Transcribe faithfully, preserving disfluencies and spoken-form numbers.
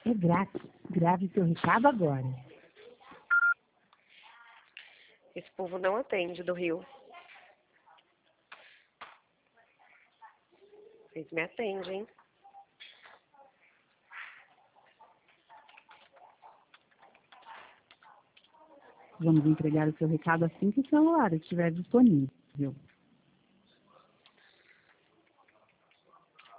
É grátis. Grave seu recado agora. Esse povo não atende do Rio. Vocês me atendem, hein? Vamos entregar o seu recado assim que o celular estiver disponível.